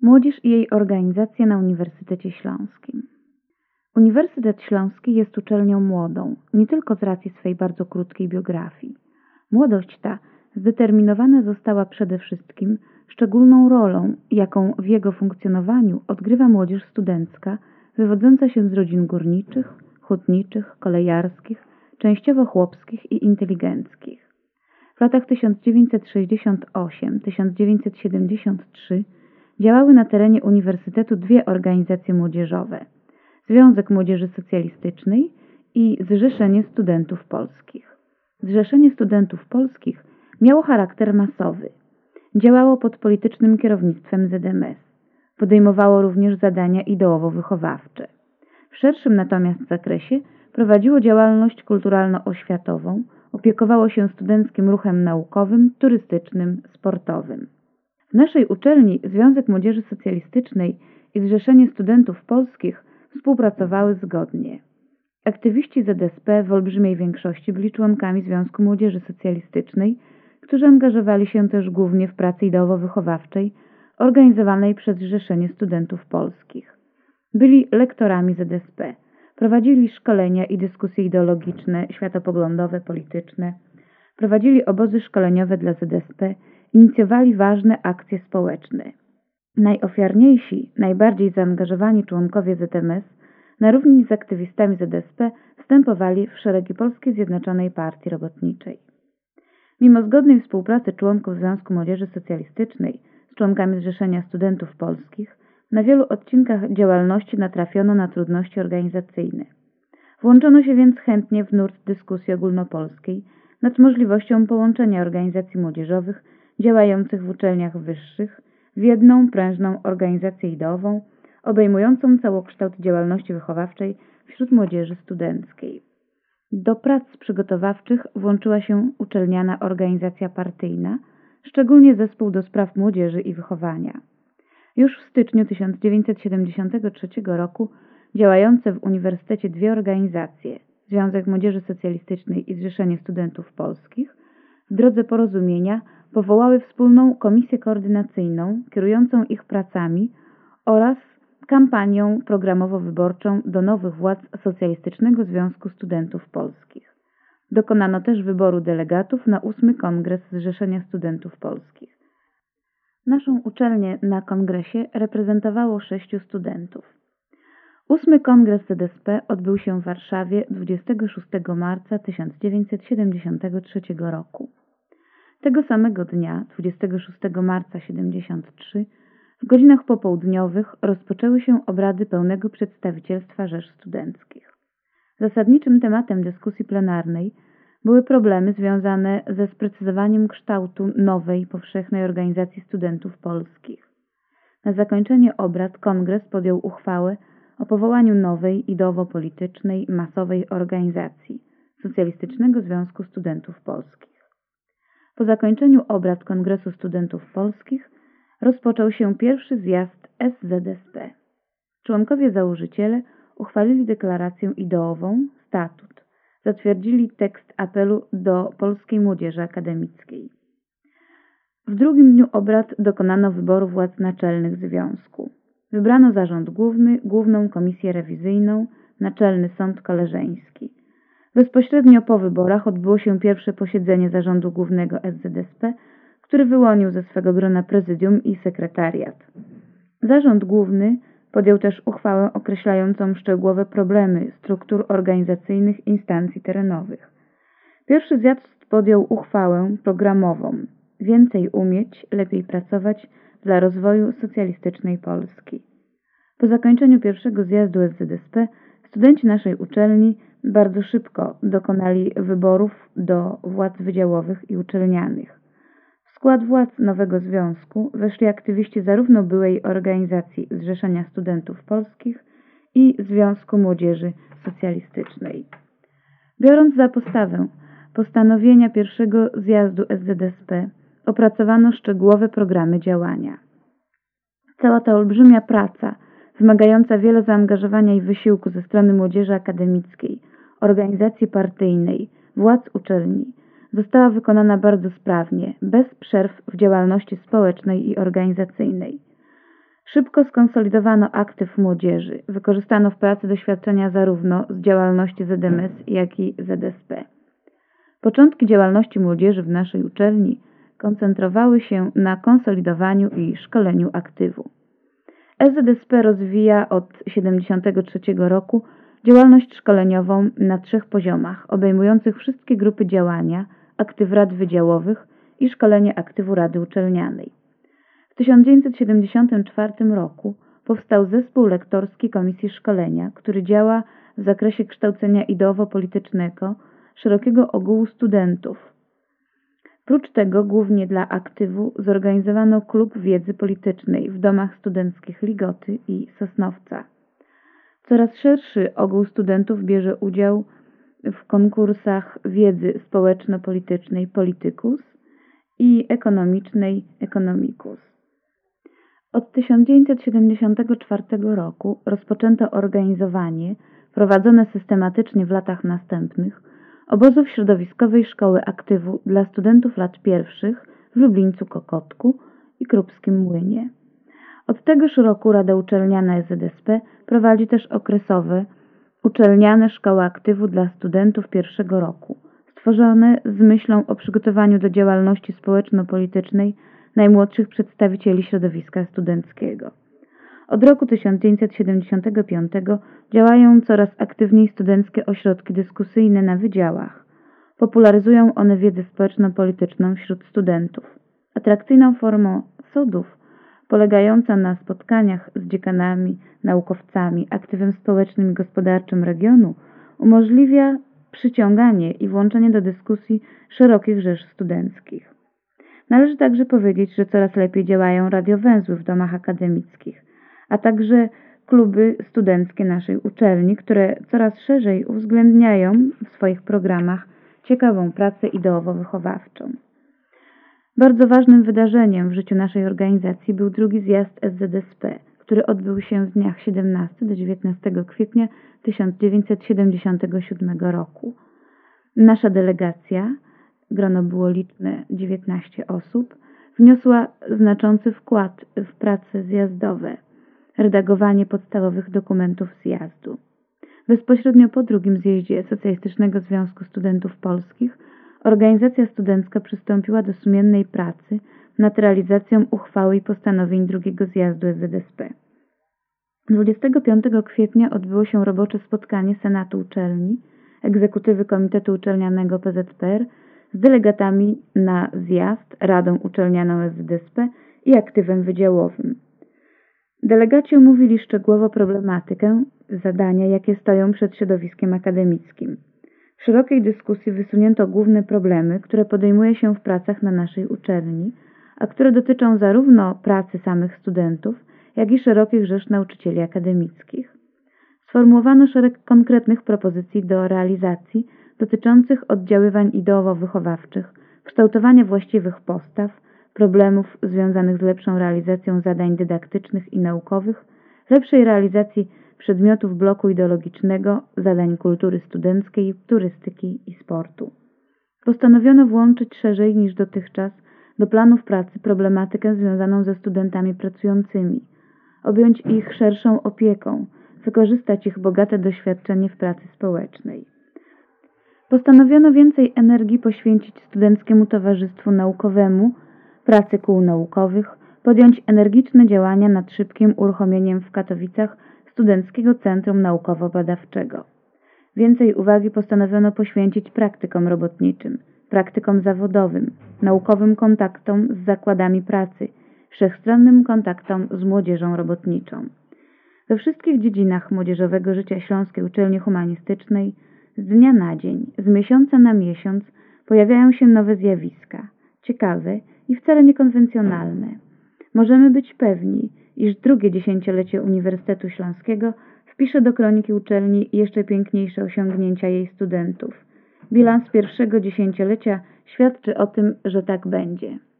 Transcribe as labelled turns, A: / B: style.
A: Młodzież i jej organizacje na Uniwersytecie Śląskim. Uniwersytet Śląski jest uczelnią młodą, nie tylko z racji swej bardzo krótkiej biografii. Młodość ta zdeterminowana została przede wszystkim szczególną rolą, jaką w jego funkcjonowaniu odgrywa młodzież studencka, wywodząca się z rodzin górniczych, hutniczych, kolejarskich, częściowo chłopskich i inteligenckich. W latach 1968-1973 działały na terenie uniwersytetu dwie organizacje młodzieżowe: Związek Młodzieży Socjalistycznej i Zrzeszenie Studentów Polskich. Zrzeszenie Studentów Polskich miało charakter masowy. Działało pod politycznym kierownictwem ZMS. Podejmowało również zadania ideowo-wychowawcze. W szerszym natomiast zakresie prowadziło działalność kulturalno-oświatową, opiekowało się studenckim ruchem naukowym, turystycznym, sportowym. W naszej uczelni Związek Młodzieży Socjalistycznej i Zrzeszenie Studentów Polskich współpracowały zgodnie. Aktywiści ZSP w olbrzymiej większości byli członkami Związku Młodzieży Socjalistycznej, którzy angażowali się też głównie w pracy ideowo-wychowawczej organizowanej przez Zrzeszenie Studentów Polskich. Byli lektorami ZSP, prowadzili szkolenia i dyskusje ideologiczne, światopoglądowe, polityczne, prowadzili obozy szkoleniowe dla ZSP, inicjowali ważne akcje społeczne. Najofiarniejsi, najbardziej zaangażowani członkowie ZMS na równi z aktywistami ZSP wstępowali w szeregi Polskiej Zjednoczonej Partii Robotniczej. Mimo zgodnej współpracy członków Związku Młodzieży Socjalistycznej z członkami Zrzeszenia Studentów Polskich, na wielu odcinkach działalności natrafiono na trudności organizacyjne. Włączono się więc chętnie w nurt dyskusji ogólnopolskiej nad możliwością połączenia organizacji młodzieżowych działających w uczelniach wyższych w jedną prężną organizację ideową, obejmującą całokształt działalności wychowawczej wśród młodzieży studenckiej. Do prac przygotowawczych włączyła się uczelniana organizacja partyjna, szczególnie Zespół do Spraw Młodzieży i Wychowania. Już w styczniu 1973 roku działające w uniwersytecie dwie organizacje, Związek Młodzieży Socjalistycznej i Zrzeszenie Studentów Polskich, w drodze porozumienia powołały wspólną komisję koordynacyjną kierującą ich pracami oraz kampanią programowo-wyborczą do nowych władz Socjalistycznego Związku Studentów Polskich. Dokonano też wyboru delegatów na 8. Kongres Zrzeszenia Studentów Polskich. Naszą uczelnię na kongresie reprezentowało 6 studentów. 8. Kongres ZSP odbył się w Warszawie 26 marca 1973 roku. Tego samego dnia, 26 marca 1973, w godzinach popołudniowych rozpoczęły się obrady pełnego przedstawicielstwa rzesz studenckich. Zasadniczym tematem dyskusji plenarnej były problemy związane ze sprecyzowaniem kształtu nowej, powszechnej organizacji studentów polskich. Na zakończenie obrad kongres podjął uchwałę o powołaniu nowej, ideowo-politycznej, masowej organizacji Socjalistycznego Związku Studentów Polskich. Po zakończeniu obrad Kongresu Studentów Polskich rozpoczął się pierwszy zjazd SZSP. Członkowie założyciele uchwalili deklarację ideową, statut, zatwierdzili tekst apelu do polskiej młodzieży akademickiej. W drugim dniu obrad dokonano wyboru władz naczelnych związku. Wybrano zarząd główny, główną komisję rewizyjną, naczelny sąd koleżeński. Bezpośrednio po wyborach odbyło się pierwsze posiedzenie zarządu głównego SZSP, który wyłonił ze swego grona prezydium i sekretariat. Zarząd główny podjął też uchwałę określającą szczegółowe problemy struktur organizacyjnych instancji terenowych. Pierwszy zjazd podjął uchwałę programową: więcej umieć, lepiej pracować dla rozwoju socjalistycznej Polski. Po zakończeniu pierwszego zjazdu SZSP studenci naszej uczelni bardzo szybko dokonali wyborów do władz wydziałowych i uczelnianych. W skład władz nowego związku weszli aktywiści zarówno byłej organizacji Zrzeszenia Studentów Polskich i Związku Młodzieży Socjalistycznej. Biorąc za podstawę postanowienia pierwszego zjazdu SZSP, opracowano szczegółowe programy działania. Cała ta olbrzymia praca, wymagająca wiele zaangażowania i wysiłku ze strony młodzieży akademickiej, organizacji partyjnej, władz uczelni, została wykonana bardzo sprawnie, bez przerw w działalności społecznej i organizacyjnej. Szybko skonsolidowano aktyw młodzieży. Wykorzystano w pracy doświadczenia zarówno z działalności ZMS, jak i ZSP. Początki działalności młodzieży w naszej uczelni koncentrowały się na konsolidowaniu i szkoleniu aktywu. SZSP rozwija od 1973 roku działalność szkoleniową na 3 poziomach, obejmujących wszystkie grupy działania, aktyw rad wydziałowych i szkolenie aktywu Rady Uczelnianej. W 1974 roku powstał Zespół Lektorski Komisji Szkolenia, który działa w zakresie kształcenia ideowo-politycznego szerokiego ogółu studentów. Prócz tego głównie dla aktywu zorganizowano Klub Wiedzy Politycznej w domach studenckich Ligoty i Sosnowca. Coraz szerszy ogół studentów bierze udział w konkursach wiedzy społeczno-politycznej Politykus i ekonomicznej Economicus. Od 1974 roku rozpoczęto organizowanie, prowadzone systematycznie w latach następnych, obozów środowiskowej Szkoły Aktywu dla studentów lat pierwszych w Lublińcu Kokotku i Krupskim Młynie. Od tegoż roku Rada Uczelniana SZSP prowadzi też okresowe uczelniane Szkoły Aktywu dla studentów pierwszego roku, stworzone z myślą o przygotowaniu do działalności społeczno-politycznej najmłodszych przedstawicieli środowiska studenckiego. Od roku 1975 działają coraz aktywniej studenckie ośrodki dyskusyjne na wydziałach. Popularyzują one wiedzę społeczno-polityczną wśród studentów. Atrakcyjną formą sodów, polegająca na spotkaniach z dziekanami, naukowcami, aktywem społecznym i gospodarczym regionu, umożliwia przyciąganie i włączenie do dyskusji szerokich rzesz studenckich. Należy także powiedzieć, że coraz lepiej działają radiowęzły w domach akademickich, a także kluby studenckie naszej uczelni, które coraz szerzej uwzględniają w swoich programach ciekawą pracę ideowo-wychowawczą. Bardzo ważnym wydarzeniem w życiu naszej organizacji był drugi zjazd SZSP, który odbył się w dniach 17 do 19 kwietnia 1977 roku. Nasza delegacja, grono było liczne 19 osób, wniosła znaczący wkład w prace zjazdowe, redagowanie podstawowych dokumentów zjazdu. Bezpośrednio po drugim zjeździe Socjalistycznego Związku Studentów Polskich organizacja studencka przystąpiła do sumiennej pracy nad realizacją uchwały i postanowień drugiego zjazdu SZSP. 25 kwietnia odbyło się robocze spotkanie Senatu Uczelni, egzekutywy Komitetu Uczelnianego PZPR z delegatami na zjazd, Radą Uczelnianą SZSP i aktywem wydziałowym. Delegaci omówili szczegółowo problematykę, zadania, jakie stoją przed środowiskiem akademickim. W szerokiej dyskusji wysunięto główne problemy, które podejmuje się w pracach na naszej uczelni, a które dotyczą zarówno pracy samych studentów, jak i szerokich rzesz nauczycieli akademickich. Sformułowano szereg konkretnych propozycji do realizacji dotyczących oddziaływań ideowo-wychowawczych, kształtowania właściwych postaw, problemów związanych z lepszą realizacją zadań dydaktycznych i naukowych, lepszej realizacji przedmiotów bloku ideologicznego, zadań kultury studenckiej, turystyki i sportu. Postanowiono włączyć szerzej niż dotychczas do planów pracy problematykę związaną ze studentami pracującymi, objąć ich szerszą opieką, wykorzystać ich bogate doświadczenie w pracy społecznej. Postanowiono więcej energii poświęcić Studenckiemu Towarzystwu Naukowemu, pracy kół naukowych, podjąć energiczne działania nad szybkim uruchomieniem w Katowicach Studenckiego Centrum Naukowo-Badawczego. Więcej uwagi postanowiono poświęcić praktykom robotniczym, praktykom zawodowym, naukowym kontaktom z zakładami pracy, wszechstronnym kontaktom z młodzieżą robotniczą. We wszystkich dziedzinach młodzieżowego życia Śląskiej Uczelni Humanistycznej z dnia na dzień, z miesiąca na miesiąc pojawiają się nowe zjawiska, ciekawe i wcale niekonwencjonalne. Możemy być pewni, iż drugie dziesięciolecie Uniwersytetu Śląskiego wpisze do kroniki uczelni jeszcze piękniejsze osiągnięcia jej studentów. Bilans pierwszego dziesięciolecia świadczy o tym, że tak będzie.